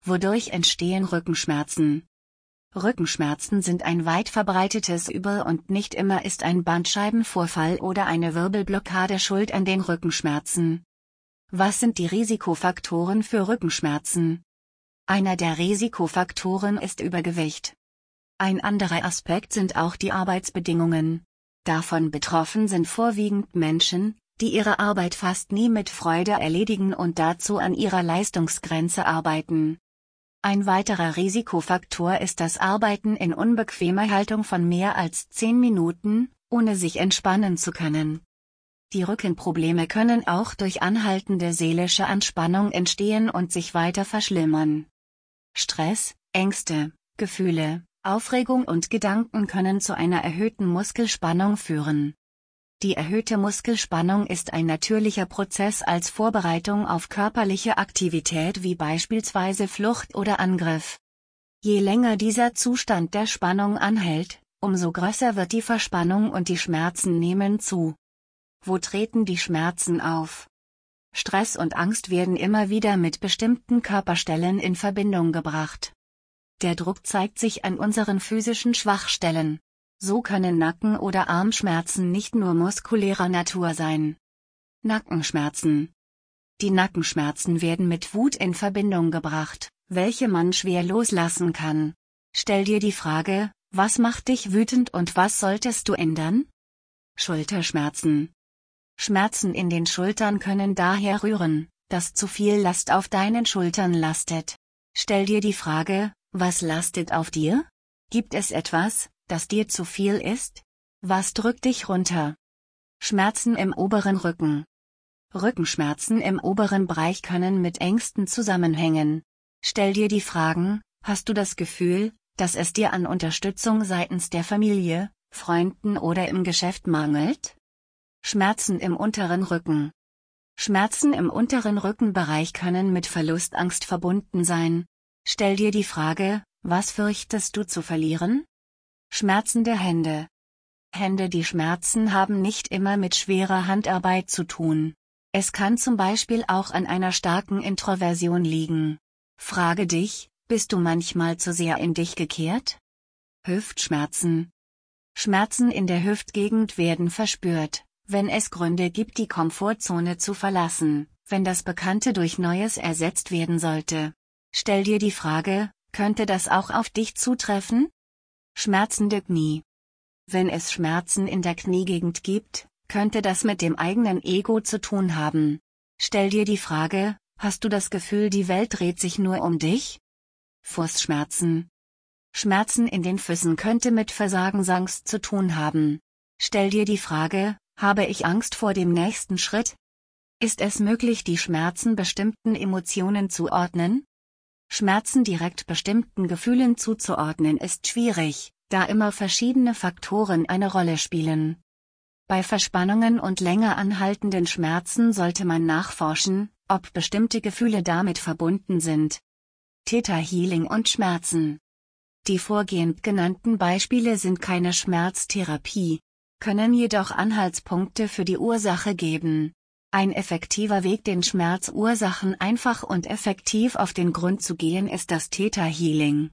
Wodurch entstehen Rückenschmerzen? Rückenschmerzen sind ein weit verbreitetes Übel und nicht immer ist ein Bandscheibenvorfall oder eine Wirbelblockade schuld an den Rückenschmerzen. Was sind die Risikofaktoren für Rückenschmerzen? Einer der Risikofaktoren ist Übergewicht. Ein anderer Aspekt sind auch die Arbeitsbedingungen. Davon betroffen sind vorwiegend Menschen, die ihre Arbeit fast nie mit Freude erledigen und dazu an ihrer Leistungsgrenze arbeiten. Ein weiterer Risikofaktor ist das Arbeiten in unbequemer Haltung von mehr als 10 Minuten, ohne sich entspannen zu können. Die Rückenprobleme können auch durch anhaltende seelische Anspannung entstehen und sich weiter verschlimmern. Stress, Ängste, Gefühle, Aufregung und Gedanken können zu einer erhöhten Muskelspannung führen. Die erhöhte Muskelspannung ist ein natürlicher Prozess als Vorbereitung auf körperliche Aktivität wie beispielsweise Flucht oder Angriff. Je länger dieser Zustand der Spannung anhält, umso größer wird die Verspannung und die Schmerzen nehmen zu. Wo treten die Schmerzen auf? Stress und Angst werden immer wieder mit bestimmten Körperstellen in Verbindung gebracht. Der Druck zeigt sich an unseren physischen Schwachstellen. So können Nacken- oder Armschmerzen nicht nur muskulärer Natur sein. Nackenschmerzen. Die Nackenschmerzen werden mit Wut in Verbindung gebracht, welche man schwer loslassen kann. Stell dir die Frage, was macht dich wütend und was solltest du ändern? Schulterschmerzen. Schmerzen in den Schultern können daher rühren, dass zu viel Last auf deinen Schultern lastet. Stell dir die Frage, was lastet auf dir? Gibt es etwas, das dir zu viel ist? Was drückt dich runter? Schmerzen im oberen Rücken. Rückenschmerzen im oberen Bereich können mit Ängsten zusammenhängen. Stell dir die Fragen, hast du das Gefühl, dass es dir an Unterstützung seitens der Familie, Freunden oder im Geschäft mangelt? Schmerzen im unteren Rücken. Schmerzen im unteren Rückenbereich können mit Verlustangst verbunden sein. Stell dir die Frage, was fürchtest du zu verlieren? Schmerzen der Hände. Hände, die schmerzen, haben nicht immer mit schwerer Handarbeit zu tun. Es kann zum Beispiel auch an einer starken Introversion liegen. Frage dich, bist du manchmal zu sehr in dich gekehrt? Hüftschmerzen. Schmerzen in der Hüftgegend werden verspürt, wenn es Gründe gibt, die Komfortzone zu verlassen, wenn das Bekannte durch Neues ersetzt werden sollte. Stell dir die Frage, könnte das auch auf dich zutreffen? Schmerzende Knie. Wenn es Schmerzen in der Kniegegend gibt, könnte das mit dem eigenen Ego zu tun haben. Stell dir die Frage, hast du das Gefühl, die Welt dreht sich nur um dich? Fußschmerzen. Schmerzen in den Füßen könnte mit Versagensangst zu tun haben. Stell dir die Frage, habe ich Angst vor dem nächsten Schritt? Ist es möglich, die Schmerzen bestimmten Emotionen zuordnen? Schmerzen direkt bestimmten Gefühlen zuzuordnen ist schwierig, da immer verschiedene Faktoren eine Rolle spielen. Bei Verspannungen und länger anhaltenden Schmerzen sollte man nachforschen, ob bestimmte Gefühle damit verbunden sind. Theta Healing und Schmerzen. Die vorgehend genannten Beispiele sind keine Schmerztherapie, können jedoch Anhaltspunkte für die Ursache geben. Ein effektiver Weg, den Schmerzursachen einfach und effektiv auf den Grund zu gehen, ist das Theta Healing.